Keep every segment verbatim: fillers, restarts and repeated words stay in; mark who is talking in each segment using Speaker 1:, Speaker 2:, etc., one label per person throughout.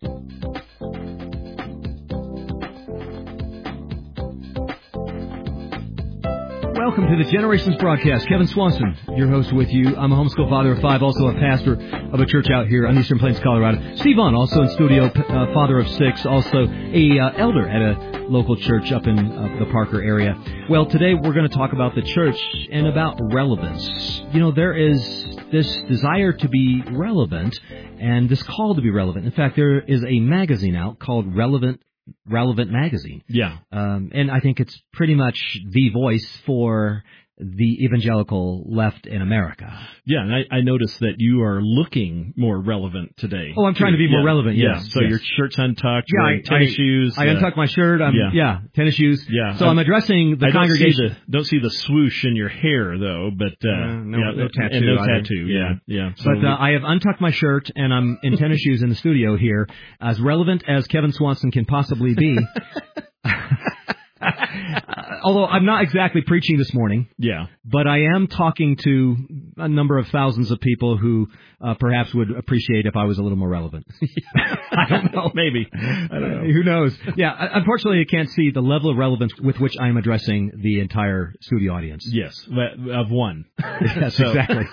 Speaker 1: Welcome to the Generations Broadcast. Kevin Swanson, your host with you. I'm a homeschool father of five, also a pastor of a church out here on Eastern Plains, Colorado. Steve Vaughn, also in studio, uh, father of six, also a uh, elder at a local church up in uh, the Parker area. Well, today we're going to talk about the church and about relevance. You know, there is this desire to be relevant and this call to be relevant. In fact, there is a magazine out called Relevant Relevant Magazine.
Speaker 2: Yeah.
Speaker 1: Um, and I think it's pretty much the voice for the evangelical left in America.
Speaker 2: Yeah, and I, I noticed that you are looking more relevant today.
Speaker 1: Oh, I'm trying to be more
Speaker 2: yeah.
Speaker 1: relevant, yes.
Speaker 2: Yeah, so
Speaker 1: yes.
Speaker 2: your shirt's untucked,
Speaker 1: yeah,
Speaker 2: wearing
Speaker 1: I,
Speaker 2: tennis
Speaker 1: I,
Speaker 2: shoes.
Speaker 1: I
Speaker 2: uh,
Speaker 1: untuck my shirt, I'm, yeah. yeah, tennis shoes.
Speaker 2: Yeah.
Speaker 1: So I'm, I'm addressing the
Speaker 2: I don't
Speaker 1: congregation.
Speaker 2: See the, don't see the swoosh in your hair, though, but... Uh,
Speaker 1: uh, no,
Speaker 2: yeah,
Speaker 1: no tattoo.
Speaker 2: And no
Speaker 1: either.
Speaker 2: tattoo, yeah, yeah. So
Speaker 1: but uh, I have untucked my shirt, and I'm in tennis shoes in the studio here, as relevant as Kevin Swanson can possibly be. Uh, although I'm not exactly preaching this morning,
Speaker 2: yeah,
Speaker 1: but I am talking to a number of thousands of people who uh, perhaps would appreciate if I was a little more relevant. I don't know.
Speaker 2: Maybe. I don't know.
Speaker 1: Who knows? Yeah, unfortunately, I can't see the level of relevance with which I am addressing the entire studio audience.
Speaker 2: Yes, of one.
Speaker 1: Yes, exactly.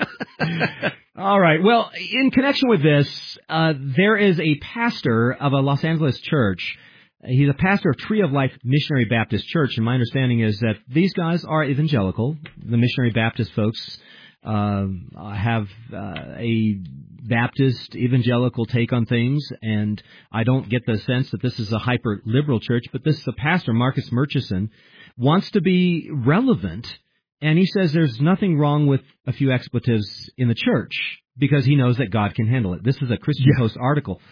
Speaker 1: All right. Well, in connection with this, uh, there is a pastor of a Los Angeles church. He's a pastor of Tree of Life Missionary Baptist Church, and my understanding is that these guys are evangelical. The Missionary Baptist folks uh, have uh, a Baptist evangelical take on things, and I don't get the sense that this is a hyper-liberal church, but this is a pastor, Marcus Murchison, wants to be relevant, and he says there's nothing wrong with a few expletives in the church because he knows that God can handle it. This is a Christian
Speaker 2: yeah.
Speaker 1: Post article.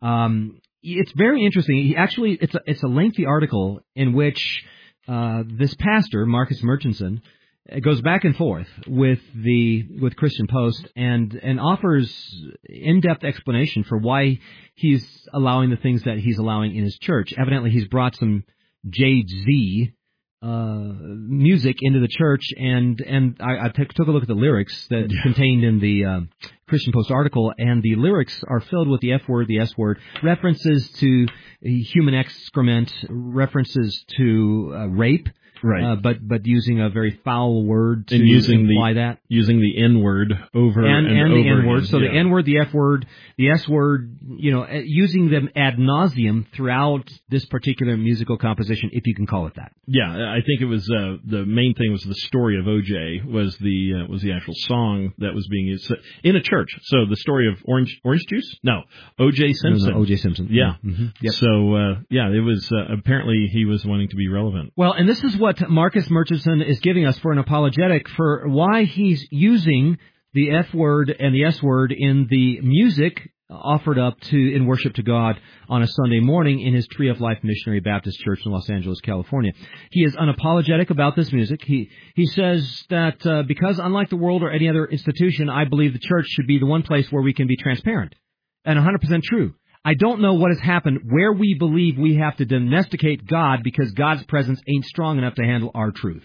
Speaker 1: Um It's very interesting. He actually, it's a, it's a lengthy article in which uh, this pastor, Marcus Murchison, goes back and forth with the with Christian Post and and offers in-depth explanation for why he's allowing the things that he's allowing in his church. Evidently, he's brought some J Z uh, music into the church, and and I, I t- took a look at the lyrics that yeah. contained in the uh, Christian Post article, and the lyrics are filled with the F word, the S word, references to human excrement, references to uh, rape,
Speaker 2: right?
Speaker 1: Uh, but but using a very foul word to
Speaker 2: and using
Speaker 1: imply
Speaker 2: the,
Speaker 1: that,
Speaker 2: using the N word over
Speaker 1: and,
Speaker 2: and,
Speaker 1: and
Speaker 2: over
Speaker 1: the N word. So
Speaker 2: yeah.
Speaker 1: the N word, the F word, the S word, you know, using them ad nauseum throughout this particular musical composition, if you can call it that.
Speaker 2: Yeah, I think it was uh, the main thing was the story of O J was the uh, was the actual song that was being used in a church. So the story of orange orange juice? No, O J Simpson.
Speaker 1: No, no, O J Simpson.
Speaker 2: Yeah.
Speaker 1: Mm-hmm. Yep.
Speaker 2: So uh, yeah, it was uh, apparently he was wanting to be relevant.
Speaker 1: Well, and this is what Marcus Murchison is giving us for an apologetic for why he's using the F word and the S word in the music offered up to in worship to God on a Sunday morning in his Tree of Life Missionary Baptist Church in Los Angeles, California. He is unapologetic about this music. He he says that uh, because unlike the world or any other institution, I believe the church should be the one place where we can be transparent. And one hundred percent true. I don't know what has happened where we believe we have to domesticate God because God's presence ain't strong enough to handle our truth.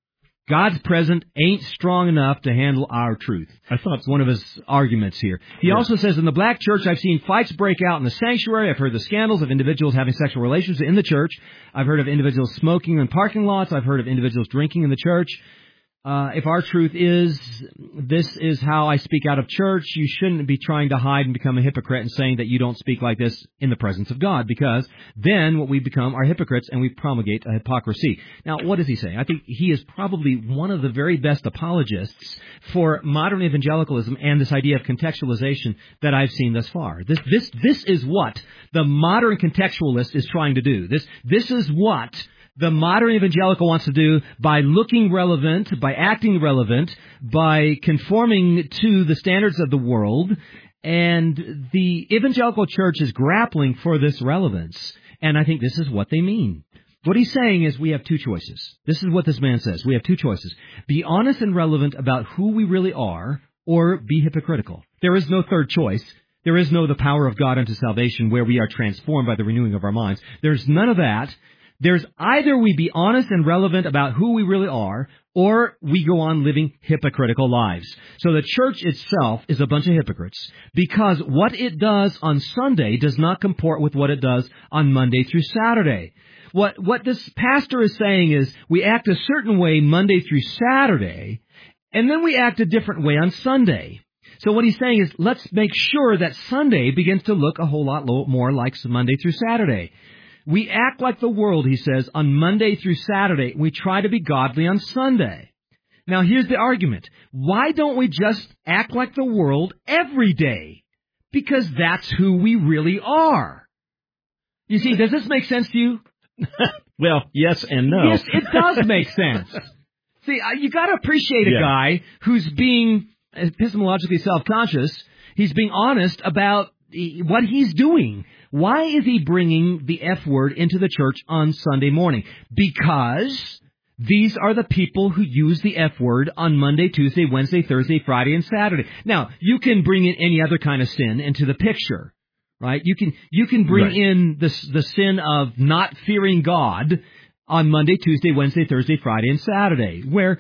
Speaker 1: God's presence ain't strong enough to handle our truth.
Speaker 2: I thought
Speaker 1: it's one of his arguments here. He yeah. also says, in the black church, I've seen fights break out in the sanctuary. I've heard the scandals of individuals having sexual relations in the church. I've heard of individuals smoking in parking lots. I've heard of individuals drinking in the church. Uh, if our truth is, this is how I speak out of church, you shouldn't be trying to hide and become a hypocrite and saying that you don't speak like this in the presence of God, because then what we become are hypocrites and we promulgate a hypocrisy. Now, what does he say? I think he is probably one of the very best apologists for modern evangelicalism and this idea of contextualization that I've seen thus far. This, this, this is what the modern contextualist is trying to do. This, this is what the modern evangelical wants to do by looking relevant, by acting relevant, by conforming to the standards of the world. And the evangelical church is grappling for this relevance. And I think this is what they mean. What he's saying is we have two choices. This is what this man says. We have two choices. Be honest and relevant about who we really are, or be hypocritical. There is no third choice. There is no the power of God unto salvation where we are transformed by the renewing of our minds. There's none of that. There's either we be honest and relevant about who we really are, or we go on living hypocritical lives. So the church itself is a bunch of hypocrites because what it does on Sunday does not comport with what it does on Monday through Saturday. What, what this pastor is saying is we act a certain way Monday through Saturday, and then we act a different way on Sunday. So what he's saying is let's make sure that Sunday begins to look a whole lot more like Monday through Saturday. We act like the world, he says, on Monday through Saturday. We try to be godly on Sunday. Now, here's the argument. Why don't we just act like the world every day? Because that's who we really are. You see, does this make sense to you?
Speaker 2: Well, yes and no.
Speaker 1: Yes, it does make sense. See, you got to appreciate a
Speaker 2: yeah.
Speaker 1: guy who's being epistemologically self-conscious. He's being honest about what he's doing. Why is he bringing the F word into the church on Sunday morning? Because these are the people who use the F word on Monday, Tuesday, Wednesday, Thursday, Friday, and Saturday. Now, you can bring in any other kind of sin into the picture, right? You can you can bring right. in the the sin of not fearing God on Monday, Tuesday, Wednesday, Thursday, Friday, and Saturday, where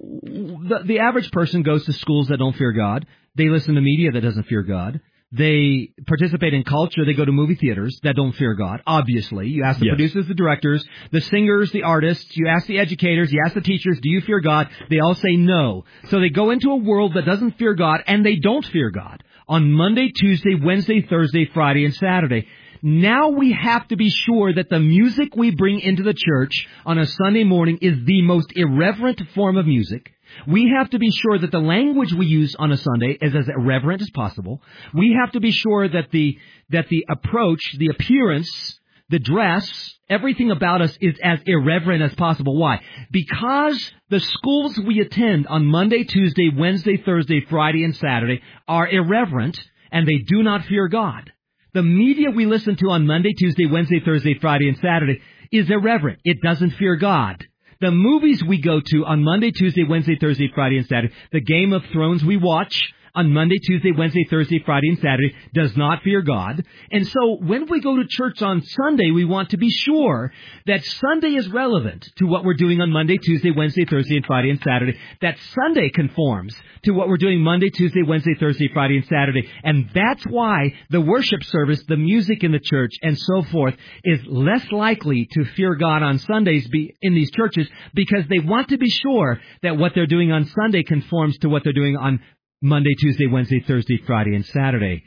Speaker 1: the, the average person goes to schools that don't fear God. They listen to media that doesn't fear God. They participate in culture. They go to movie theaters that don't fear God, obviously. You ask the yes. producers, the directors, the singers, the artists. You ask the educators. You ask the teachers, do you fear God? They all say no. So they go into a world that doesn't fear God, and they don't fear God on Monday, Tuesday, Wednesday, Thursday, Friday, and Saturday. Now we have to be sure that the music we bring into the church on a Sunday morning is the most irreverent form of music. We have to be sure that the language we use on a Sunday is as irreverent as possible. We have to be sure that the that the approach, the appearance, the dress, everything about us is as irreverent as possible. Why? Because the schools we attend on Monday, Tuesday, Wednesday, Thursday, Friday, and Saturday are irreverent, and they do not fear God. The media we listen to on Monday, Tuesday, Wednesday, Thursday, Friday, and Saturday is irreverent. It doesn't fear God. The movies we go to on Monday, Tuesday, Wednesday, Thursday, Friday, and Saturday, the Game of Thrones we watch on Monday, Tuesday, Wednesday, Thursday, Friday, and Saturday does not fear God. And so when we go to church on Sunday, we want to be sure that Sunday is relevant to what we're doing on Monday, Tuesday, Wednesday, Thursday, and Friday, and Saturday. That Sunday conforms to what we're doing Monday, Tuesday, Wednesday, Thursday, Friday, and Saturday. And that's why the worship service, the music in the church, and so forth is less likely to fear God on Sundays be in these churches because they want to be sure that what they're doing on Sunday conforms to what they're doing on Monday, Tuesday, Wednesday, Thursday, Friday, and Saturday.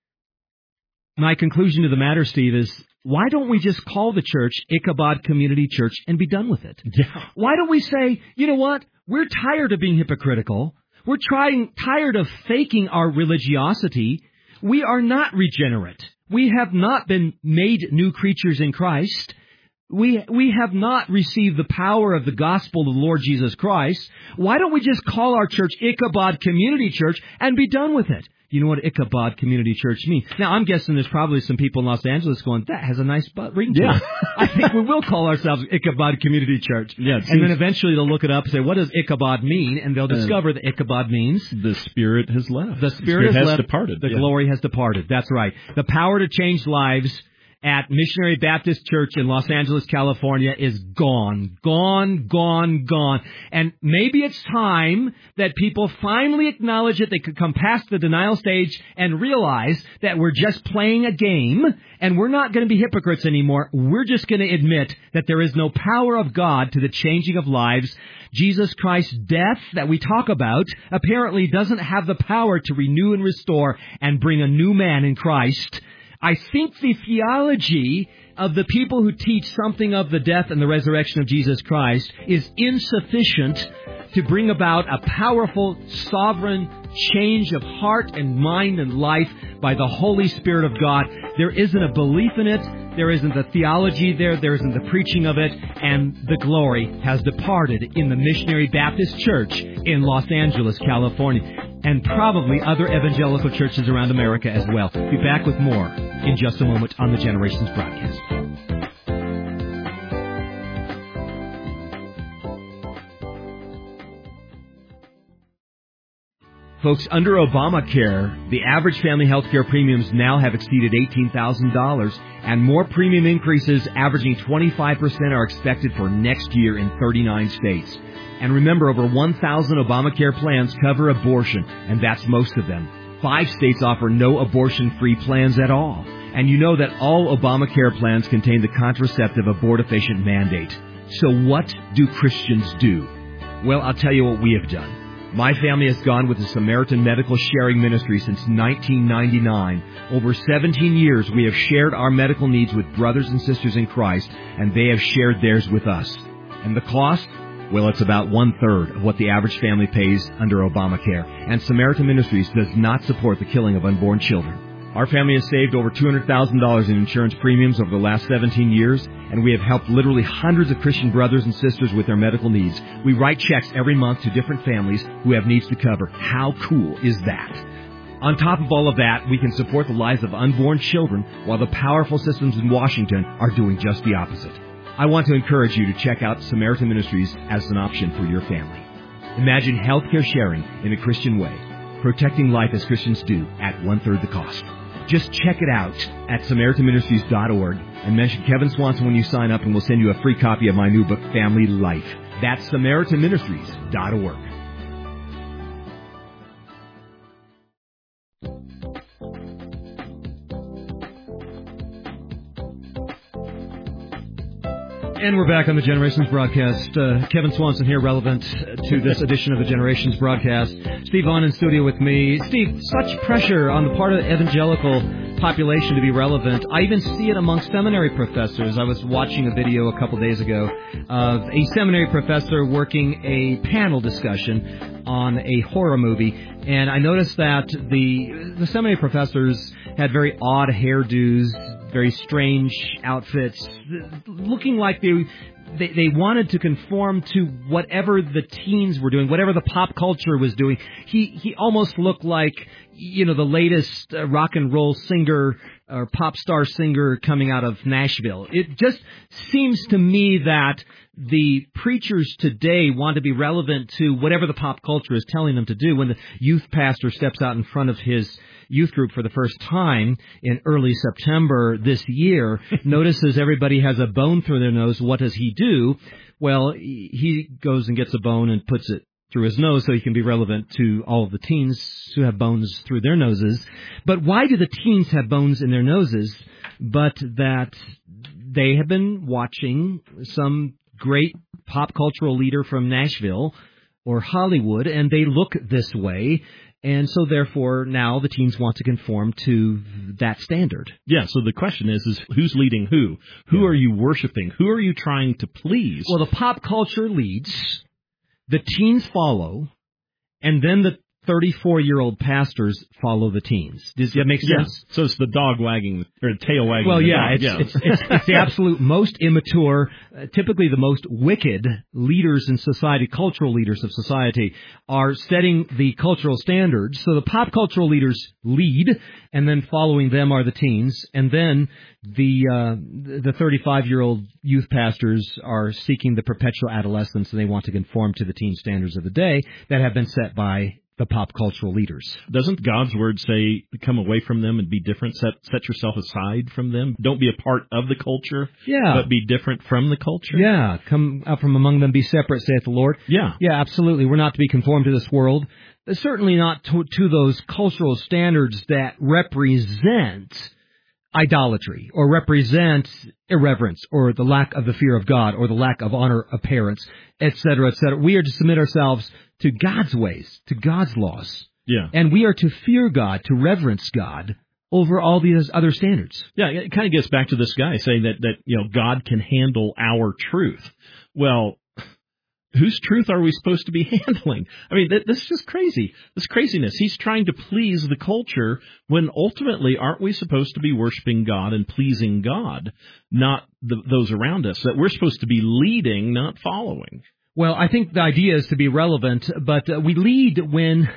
Speaker 1: My conclusion to the matter, Steve, is why don't we just call the church Ichabod Community Church and be done with it?
Speaker 2: Yeah.
Speaker 1: Why don't we say, you know what, we're tired of being hypocritical. We're trying, tired of faking our religiosity. We are not regenerate. We have not been made new creatures in Christ. We we have not received the power of the gospel of the Lord Jesus Christ. Why don't we just call our church Ichabod Community Church and be done with it? You know what Ichabod Community Church means? Now, I'm guessing there's probably some people in Los Angeles going, that has a nice ring to
Speaker 2: yeah.
Speaker 1: it. I think we will call ourselves Ichabod Community Church.
Speaker 2: Yeah,
Speaker 1: and then eventually they'll look it up and say, what does Ichabod mean? And they'll discover uh, that Ichabod means
Speaker 2: the Spirit has left.
Speaker 1: The Spirit, the Spirit
Speaker 2: has,
Speaker 1: has
Speaker 2: left.
Speaker 1: departed. The
Speaker 2: yeah.
Speaker 1: glory has departed. That's right. The power to change lives at Missionary Baptist Church in Los Angeles, California is gone, gone, gone, gone. And maybe it's time that people finally acknowledge it. They could come past the denial stage and realize that we're just playing a game and we're not going to be hypocrites anymore. We're just going to admit that there is no power of God to the changing of lives. Jesus Christ's death that we talk about apparently doesn't have the power to renew and restore and bring a new man in Christ. I think the theology of the people who teach something of the death and the resurrection of Jesus Christ is insufficient to bring about a powerful, sovereign change of heart and mind and life by the Holy Spirit of God. There isn't a belief in it. There isn't the theology there. There isn't the preaching of it. And the glory has departed in the Missionary Baptist Church in Los Angeles, California. And probably other evangelical churches around America as well. Be back with more in just a moment on the Generations broadcast. Folks, under Obamacare, the average family health care premiums now have exceeded eighteen thousand dollars, and more premium increases averaging twenty-five percent are expected for next year in thirty-nine states. And remember, over one thousand Obamacare plans cover abortion, and that's most of them. Five states offer no abortion-free plans at all. And you know that all Obamacare plans contain the contraceptive abortifacient mandate. So what do Christians do? Well, I'll tell you what we have done. My family has gone with the Samaritan Medical Sharing Ministry since nineteen ninety-nine. Over seventeen years, we have shared our medical needs with brothers and sisters in Christ, and they have shared theirs with us. And the cost? Well, it's about one-third of what the average family pays under Obamacare. And Samaritan Ministries does not support the killing of unborn children. Our family has saved over two hundred thousand dollars in insurance premiums over the last seventeen years, and we have helped literally hundreds of Christian brothers and sisters with their medical needs. We write checks every month to different families who have needs to cover. How cool is that? On top of all of that, we can support the lives of unborn children while the powerful systems in Washington are doing just the opposite. I want to encourage you to check out Samaritan Ministries as an option for your family. Imagine healthcare sharing in a Christian way, protecting life as Christians do at one-third the cost. Just check it out at Samaritan Ministries dot org and mention Kevin Swanson when you sign up, and we'll send you a free copy of my new book, Family Life. That's Samaritan Ministries dot org. And we're back on the Generations broadcast. Uh, Kevin Swanson here, relevant to this edition of the Generations broadcast. Steve Vaughn in studio with me. Steve, such pressure on the part of the evangelical population to be relevant. I even see it among seminary professors. I was watching a video a couple days ago of a seminary professor working a panel discussion on a horror movie, and I noticed that the the seminary professors had very odd hairdos, very strange outfits, looking like they, they they wanted to conform to whatever the teens were doing, whatever the pop culture was doing. He he almost looked like, you know, the latest uh, rock and roll singer or pop star singer coming out of Nashville. It just seems to me that the preachers today want to be relevant to whatever the pop culture is telling them to do. When the youth pastor steps out in front of his youth group for the first time in early September this year, notices everybody has a bone through their nose. What does he do? Well, he goes and gets a bone and puts it through his nose so he can be relevant to all of the teens who have bones through their noses. But why do the teens have bones in their noses? But that they have been watching some great pop cultural leader from Nashville or Hollywood, and they look this way. And so, therefore, now the teens want to conform to that standard.
Speaker 2: Yeah, so the question is, is who's leading who? Who yeah. are you worshiping? Who are you trying to please?
Speaker 1: Well, the pop culture leads, the teens follow, and then the thirty-four-year-old pastors follow the teens. Does that make sense?
Speaker 2: Yeah. So it's the dog wagging, or the tail wagging
Speaker 1: well,
Speaker 2: the
Speaker 1: yeah,
Speaker 2: dog.
Speaker 1: It's,
Speaker 2: yeah,
Speaker 1: it's, it's, it's the absolute most immature, uh, typically the most wicked leaders in society, cultural leaders of society, are setting the cultural standards. So the pop cultural leaders lead, and then following them are the teens, and then the uh, the thirty-five-year-old youth pastors are seeking the perpetual adolescence, and they want to conform to the teen standards of the day that have been set by the pop cultural leaders.
Speaker 2: Doesn't God's word say come away from them and be different? Set set yourself aside from them. Don't be a part of the culture,
Speaker 1: yeah.
Speaker 2: but be different from the culture.
Speaker 1: Yeah, come out from among them, be separate, saith the Lord.
Speaker 2: Yeah.
Speaker 1: Yeah, absolutely. We're not to be conformed to this world. Certainly not to, to those cultural standards that represent idolatry or represent irreverence or the lack of the fear of God or the lack of honor of parents, et cetera, et cetera. We are to submit ourselves to God's ways, to God's laws.
Speaker 2: Yeah.
Speaker 1: And we are to fear God, to reverence God over all these other standards.
Speaker 2: Yeah, it kind of gets back to this guy saying that, that you know, God can handle our truth. Well, whose truth are we supposed to be handling? I mean, this is just crazy. This craziness. He's trying to please the culture when ultimately aren't we supposed to be worshiping God and pleasing God, not the, those around us, that we're supposed to be leading, not following?
Speaker 1: Well, I think the idea is to be relevant, but uh, we lead when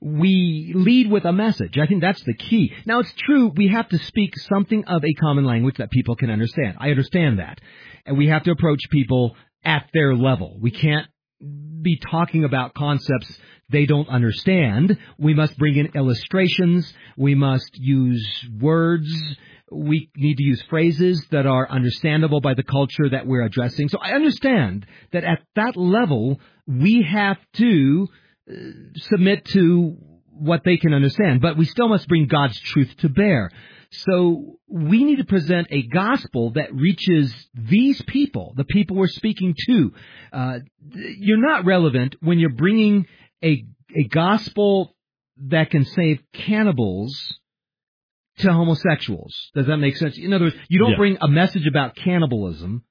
Speaker 1: we lead with a message. I think that's the key. Now, it's true, we have to speak something of a common language that people can understand. I understand that. And we have to approach people at their level. We can't be talking about concepts they don't understand. We must bring in illustrations. We must use words. We need to use phrases that are understandable by the culture that we're addressing. So I understand that at that level, we have to uh, submit to what they can understand, but we still must bring God's truth to bear. So we need to present a gospel that reaches these people, the people we're speaking to. Uh, you're not relevant when you're bringing a, a gospel that can save cannibals to homosexuals. Does that make sense? In other words, you don't
Speaker 2: Yeah.
Speaker 1: bring a message about cannibalism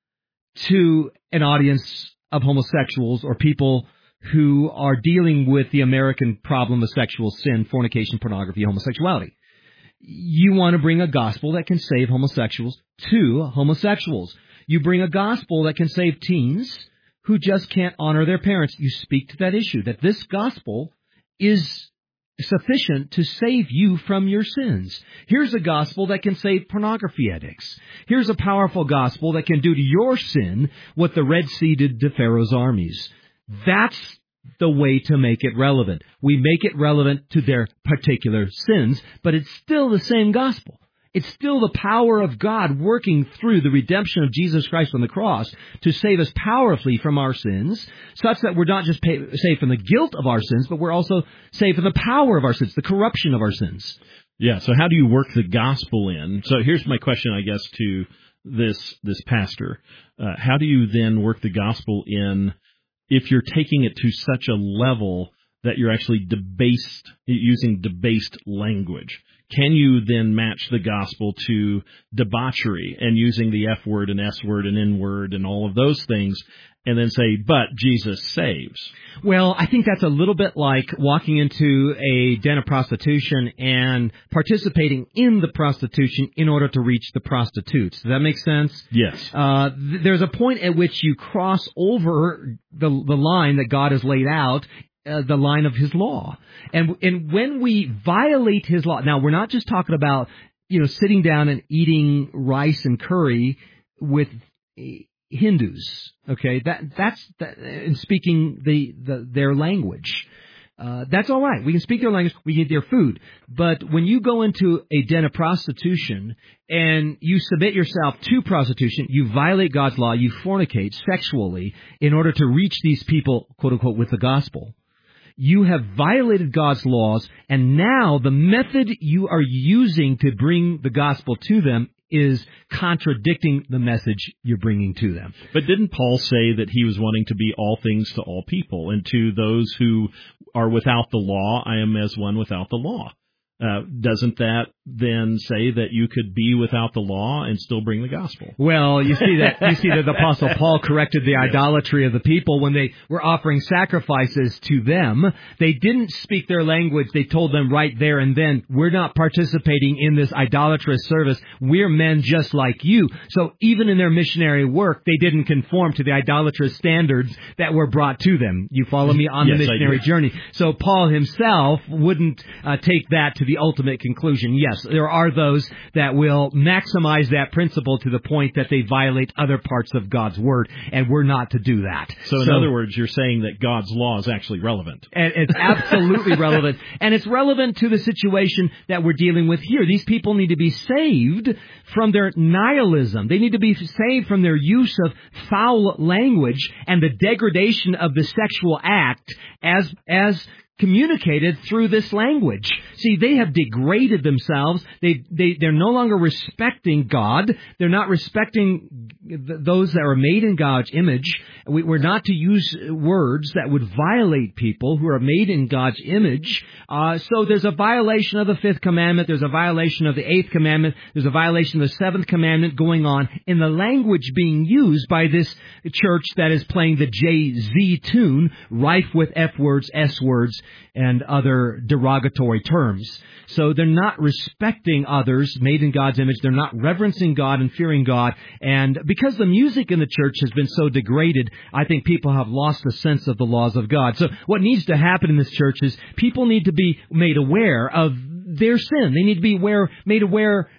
Speaker 1: to an audience of homosexuals or people who are dealing with the American problem of sexual sin, fornication, pornography, homosexuality. You want to bring a gospel that can save homosexuals to homosexuals. You bring a gospel that can save teens who just can't honor their parents. You speak to that issue, that this gospel is sufficient to save you from your sins. Here's a gospel that can save pornography addicts. Here's a powerful gospel that can do to your sin what the Red Sea did to Pharaoh's armies. That's the way to make it relevant. We make it relevant to their particular sins, but it's still the same gospel. It's still the power of God working through the redemption of Jesus Christ on the cross to save us powerfully from our sins, such that we're not just pay, saved from the guilt of our sins, but we're also saved from the power of our sins, the corruption of our sins.
Speaker 2: Yeah, so how do you work the gospel in? So here's my question, I guess, to this this pastor. Uh, how do you then work the gospel in if you're taking it to such a level that you're actually debased, using debased language? Can you then match the gospel to debauchery and using the F word and S word and N word and all of those things, and then say, but Jesus saves?
Speaker 1: Well, I think that's a little bit like walking into a den of prostitution and participating in the prostitution in order to reach the prostitutes. Does that make sense?
Speaker 2: Yes.
Speaker 1: Uh, th- there's a point at which you cross over the, the line that God has laid out, uh, the line of His law. And, and when we violate His law, now we're not just talking about, you know, sitting down and eating rice and curry with Hindus, okay? That that's that, and speaking the, the their language. Uh, that's all right. We can speak their language. We can eat their food. But when you go into a den of prostitution and you submit yourself to prostitution, you violate God's law. You fornicate sexually in order to reach these people, quote unquote, with the gospel. You have violated God's laws, and now the method you are using to bring the gospel to them is contradicting the message you're bringing to them.
Speaker 2: But didn't Paul say that he was wanting to be all things to all people, and to those who are without the law, I am as one without the law? Uh, doesn't that then say that you could be without the law and still bring the gospel?
Speaker 1: Well, you see that you see that the Apostle Paul corrected the idolatry of the people when they were offering sacrifices to them. They didn't speak their language. They told them right there and then, we're not participating in this idolatrous service. We're men just like you. So even in their missionary work, they didn't conform to the idolatrous standards that were brought to them. You follow me on
Speaker 2: Yes,
Speaker 1: the missionary journey. So Paul himself wouldn't uh, take that to the ultimate conclusion. Yes, there are those that will maximize that principle to the point that they violate other parts of God's Word, and we're not to do that.
Speaker 2: So in so, other words, you're saying that God's law is actually relevant.
Speaker 1: And it's absolutely relevant. And it's relevant to the situation that we're dealing with here. These people need to be saved from their nihilism. They need to be saved from their use of foul language and the degradation of the sexual act as as communicated through this language. See, they have degraded themselves. They, they, they're no longer respecting God. They're not respecting th- those that are made in God's image. We, we're not to use words that would violate people who are made in God's image. Uh, so there's a violation of the fifth commandment. There's a violation of the eighth commandment. There's a violation of the seventh commandment going on in the language being used by this church that is playing the Jay-Z tune, rife with F words, S words, and other derogatory terms. So they're not respecting others made in God's image. They're not reverencing God and fearing God. And because the music in the church has been so degraded, I think people have lost the sense of the laws of God. So what needs to happen in this church is people need to be made aware of their sin. They need to be aware, made aware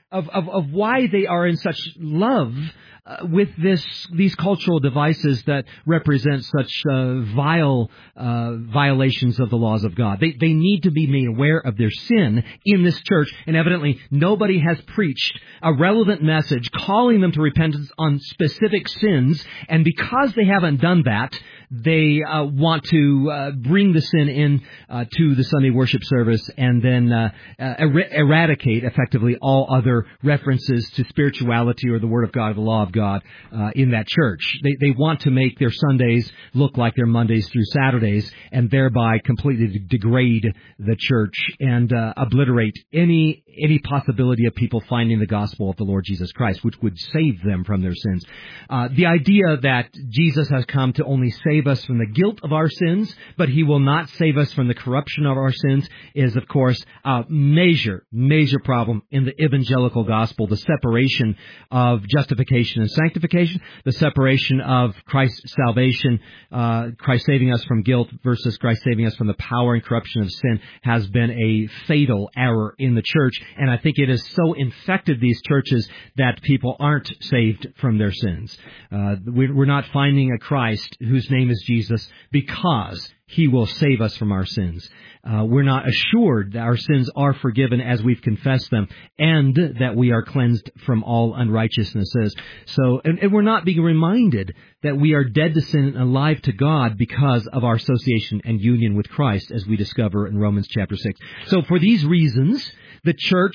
Speaker 1: of, of, of why they are in such love uh, with this these cultural devices that represent such uh, vile uh, violations of the laws of God. They they need to be made aware of their sin in this church, and evidently nobody has preached a relevant message calling them to repentance on specific sins, and because they haven't done that, they uh, want to uh, bring the sin in uh, to the Sunday worship service and then uh, uh, er- eradicate effectively all other references to spirituality or the Word of God, the law of God uh, in that church. They they want to make their Sundays look like their Mondays through Saturdays and thereby completely degrade the church and uh, obliterate any any possibility of people finding the gospel of the Lord Jesus Christ, which would save them from their sins. Uh, the idea that Jesus has come to only save us from the guilt of our sins, but he will not save us from the corruption of our sins is, of course, a major, major problem in the evangelical gospel, the separation of justification and sanctification, the separation of Christ's salvation, uh, Christ saving us from guilt versus Christ saving us from the power and corruption of sin has been a fatal error in the church, and I think it has so infected these churches that people aren't saved from their sins. Uh, we're not finding a Christ whose name is Jesus because he will save us from our sins. Uh, we're not assured that our sins are forgiven as we've confessed them and that we are cleansed from all unrighteousnesses. So, and, and we're not being reminded that we are dead to sin and alive to God because of our association and union with Christ, as we discover in Romans chapter six. So for these reasons, the church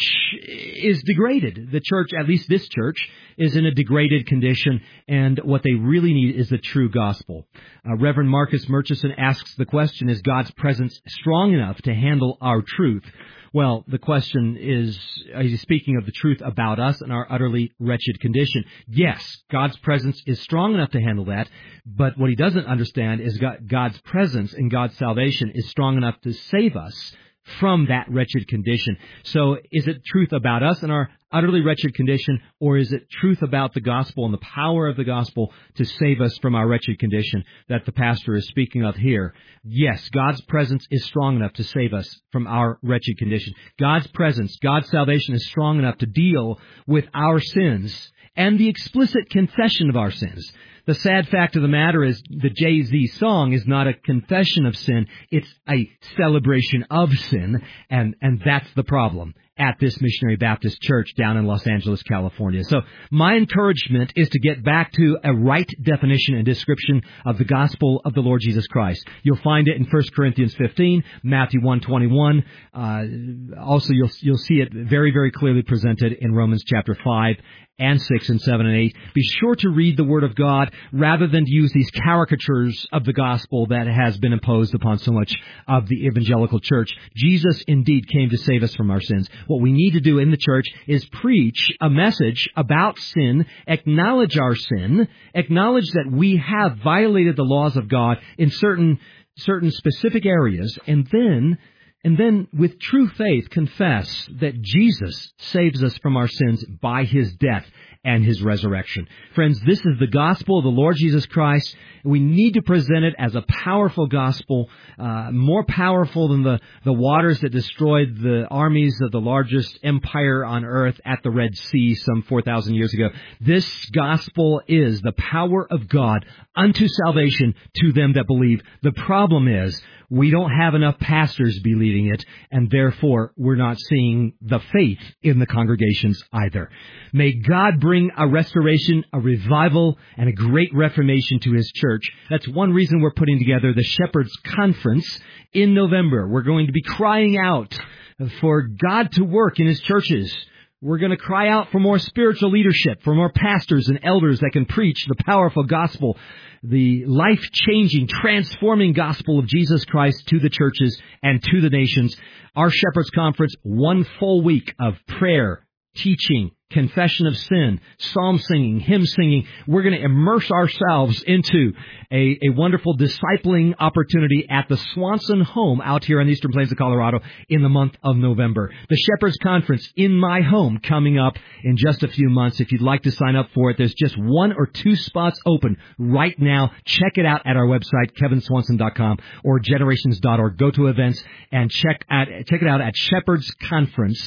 Speaker 1: is degraded. The church, at least this church, is in a degraded condition, and what they really need is the true gospel. Uh, Reverend Marcus Murchison asks the question, is God's presence strong enough to handle our truth? Well, the question is, is he speaking of the truth about us and our utterly wretched condition? Yes, God's presence is strong enough to handle that, but what he doesn't understand is God, God's presence and God's salvation is strong enough to save us from that wretched condition. So is it truth about us and our utterly wretched condition, or is it truth about the gospel and the power of the gospel to save us from our wretched condition that the pastor is speaking of here? Yes, God's presence is strong enough to save us from our wretched condition. God's presence, God's salvation is strong enough to deal with our sins and the explicit confession of our sins. The sad fact of the matter is the Jay-Z song is not a confession of sin. It's a celebration of sin, and, and that's the problem at this Missionary Baptist Church down in Los Angeles, California. So my encouragement is to get back to a right definition and description of the gospel of the Lord Jesus Christ. You'll find it in First Corinthians fifteen, Matthew one twenty-one. Uh, also, you'll you'll see it very, very clearly presented in Romans chapter five and six and seven and eight. Be sure to read the Word of God rather than to use these caricatures of the gospel that has been imposed upon so much of the evangelical church. Jesus indeed came to save us from our sins. What we need to do in the church is preach a message about sin, acknowledge our sin, acknowledge that we have violated the laws of God in certain certain specific areas, and then And then, with true faith, confess that Jesus saves us from our sins by his death and his resurrection. Friends, this is the gospel of the Lord Jesus Christ. We need to present it as a powerful gospel, uh, more powerful than the, the waters that destroyed the armies of the largest empire on earth at the Red Sea some four thousand years ago. This gospel is the power of God unto salvation to them that believe. The problem is, we don't have enough pastors believing it, and therefore we're not seeing the faith in the congregations either. May God bring a restoration, a revival, and a great reformation to his church. That's one reason we're putting together the Shepherds Conference in November. We're going to be crying out for God to work in his churches. We're going to cry out for more spiritual leadership, for more pastors and elders that can preach the powerful gospel, the life-changing, transforming gospel of Jesus Christ to the churches and to the nations. Our Shepherds Conference, one full week of prayer, teaching, confession of sin, psalm singing, hymn singing. We're going to immerse ourselves into a, a wonderful discipling opportunity at the Swanson home out here on the Eastern Plains of Colorado in the month of November. The Shepherds Conference in my home coming up in just a few months. If you'd like to sign up for it, there's just one or two spots open right now. Check it out at our website, kevin swanson dot com or generations dot org. Go to events and check at check it out at Shepherds Conference.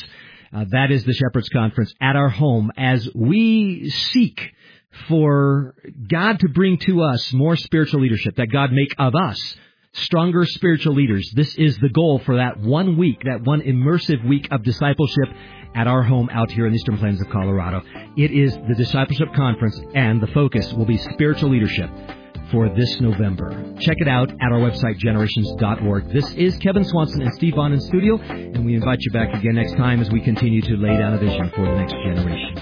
Speaker 1: Uh, that is the Shepherds Conference at our home as we seek for God to bring to us more spiritual leadership, that God make of us stronger spiritual leaders. This is the goal for that one week, that one immersive week of discipleship at our home out here in the Eastern Plains of Colorado. It is the Discipleship Conference, and the focus will be spiritual leadership for this November. Check it out at our website, generations dot org. This is Kevin Swanson and Steve Vaughn in studio, and we invite you back again next time as we continue to lay down a vision for the next generation.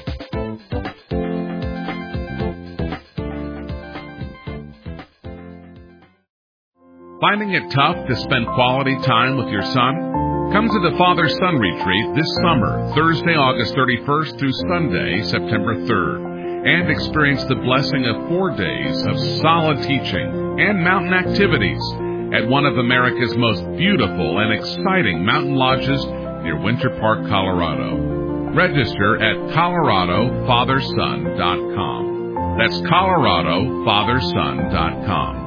Speaker 3: Finding it tough to spend quality time with your son? Come to the Father-Son Retreat this summer, Thursday, August thirty-first through Sunday, September third, and experience the blessing of four days of solid teaching and mountain activities at one of America's most beautiful and exciting mountain lodges near Winter Park, Colorado. Register at colorado father son dot com. That's colorado father son dot com.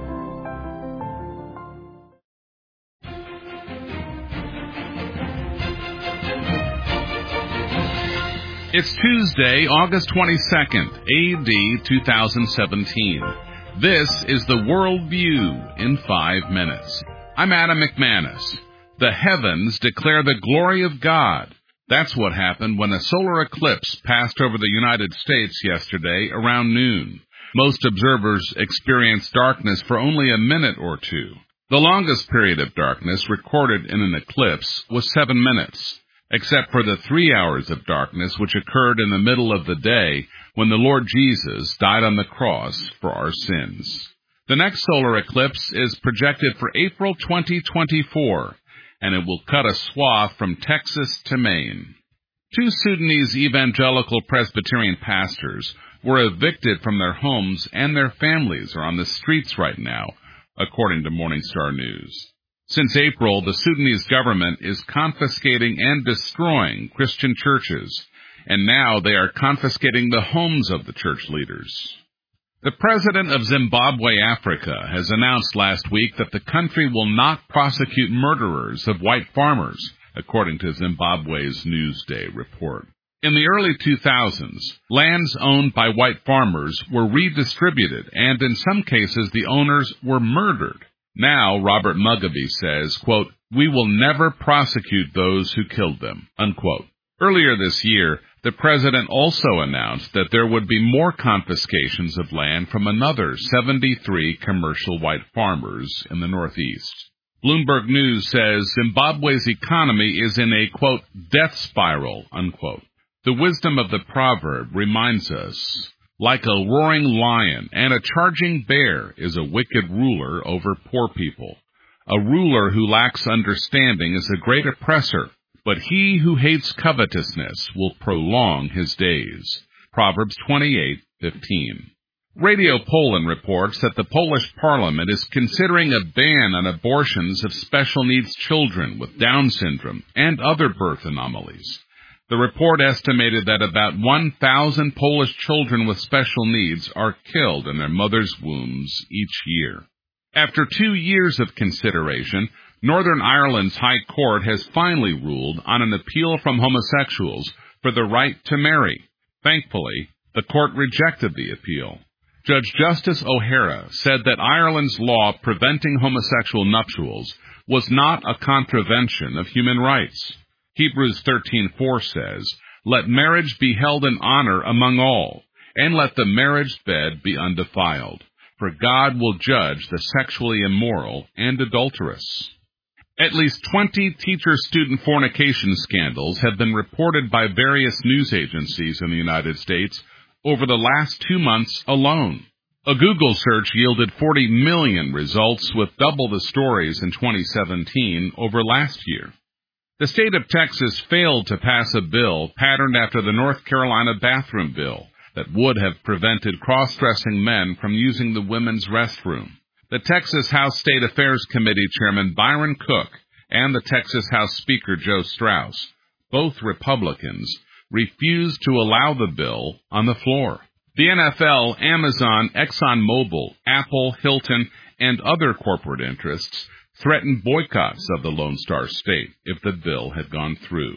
Speaker 3: It's Tuesday, August twenty-second, A D two thousand seventeen. This is the World View in five minutes. I'm Adam McManus. The heavens declare the glory of God. That's what happened when a solar eclipse passed over the United States yesterday around noon. Most observers experienced darkness for only a minute or two. The longest period of darkness recorded in an eclipse was seven minutes. Except for the three hours of darkness which occurred in the middle of the day when the Lord Jesus died on the cross for our sins. The next solar eclipse is projected for April twenty twenty-four, and it will cut a swath from Texas to Maine. Two Sudanese evangelical Presbyterian pastors were evicted from their homes, and their families are on the streets right now, according to Morning Star News. Since April, the Sudanese government is confiscating and destroying Christian churches, and now they are confiscating the homes of the church leaders. The president of Zimbabwe, Africa, has announced last week that the country will not prosecute murderers of white farmers, according to Zimbabwe's Newsday report. In the early two thousands, lands owned by white farmers were redistributed, and in some cases the owners were murdered. Now, Robert Mugabe says, quote, "We will never prosecute those who killed them," unquote. Earlier this year, the president also announced that there would be more confiscations of land from another seventy-three commercial white farmers in the Northeast. Bloomberg News says Zimbabwe's economy is in a, quote, "death spiral," unquote. The wisdom of the proverb reminds us, like a roaring lion and a charging bear is a wicked ruler over poor people. A ruler who lacks understanding is a great oppressor, but he who hates covetousness will prolong his days. Proverbs twenty-eight fifteen. Radio Poland reports that the Polish parliament is considering a ban on abortions of special needs children with Down syndrome and other birth anomalies. The report estimated that about one thousand Polish children with special needs are killed in their mother's wombs each year. After two years of consideration, Northern Ireland's High Court has finally ruled on an appeal from homosexuals for the right to marry. Thankfully, the court rejected the appeal. Judge Justice O'Hara said that Ireland's law preventing homosexual nuptials was not a contravention of human rights. Hebrews thirteen four says, "Let marriage be held in honor among all, and let the marriage bed be undefiled, for God will judge the sexually immoral and adulterous." At least twenty teacher-student fornication scandals have been reported by various news agencies in the United States over the last two months alone. A Google search yielded forty million results, with double the stories in twenty seventeen over last year. The state of Texas failed to pass a bill patterned after the North Carolina bathroom bill that would have prevented cross-dressing men from using the women's restroom. The Texas House State Affairs Committee Chairman Byron Cook and the Texas House Speaker Joe Strauss, both Republicans, refused to allow the bill on the floor. The N F L, Amazon, ExxonMobil, Apple, Hilton, and other corporate interests threatened boycotts of the Lone Star State if the bill had gone through.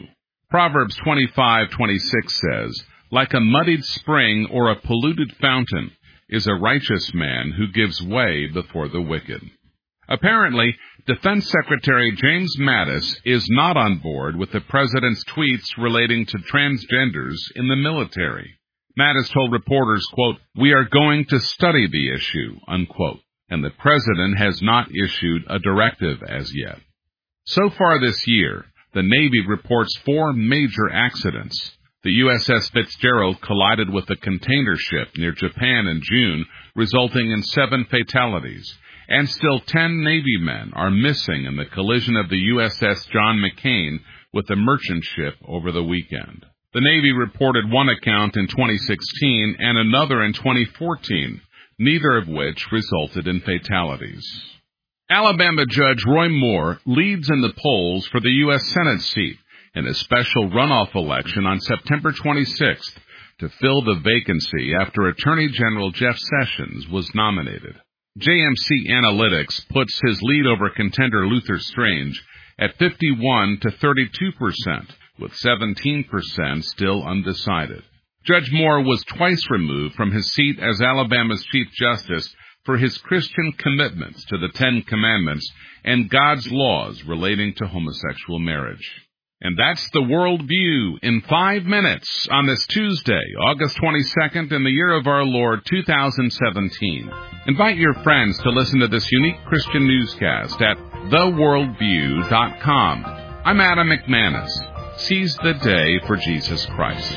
Speaker 3: Proverbs twenty-five twenty-six says, "Like a muddied spring or a polluted fountain is a righteous man who gives way before the wicked." Apparently, Defense Secretary James Mattis is not on board with the president's tweets relating to transgenders in the military. Mattis told reporters, quote, "We are going to study the issue," unquote, and the president has not issued a directive as yet. So far this year, the Navy reports four major accidents. The U S S Fitzgerald collided with a container ship near Japan in June, resulting in seven fatalities. And still ten Navy men are missing in the collision of the U S S John McCain with a merchant ship over the weekend. The Navy reported one account in twenty sixteen and another in twenty fourteen, neither of which resulted in fatalities. Alabama Judge Roy Moore leads in the polls for the U S Senate seat in a special runoff election on September twenty-sixth to fill the vacancy after Attorney General Jeff Sessions was nominated. J M C Analytics puts his lead over contender Luther Strange at fifty-one to thirty-two percent, with seventeen percent still undecided. Judge Moore was twice removed from his seat as Alabama's Chief Justice for his Christian commitments to the Ten Commandments and God's laws relating to homosexual marriage. And that's the World View in five minutes on this Tuesday, August twenty-second, in the year of our Lord, two thousand seventeen. Invite your friends to listen to this unique Christian newscast at the world view dot com. I'm Adam McManus. Seize the day for Jesus Christ.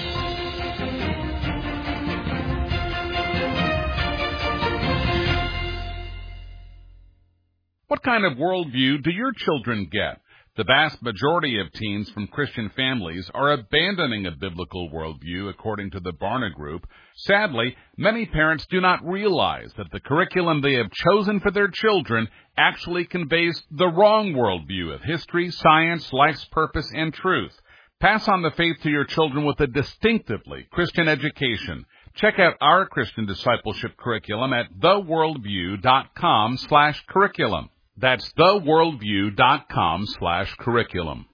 Speaker 3: What kind of worldview do your children get? The vast majority of teens from Christian families are abandoning a biblical worldview, according to the Barna Group. Sadly, many parents do not realize that the curriculum they have chosen for their children actually conveys the wrong worldview of history, science, life's purpose, and truth. Pass on the faith to your children with a distinctively Christian education. Check out our Christian discipleship curriculum at the world view dot com slash curriculum. That's the world view dot com slash curriculum.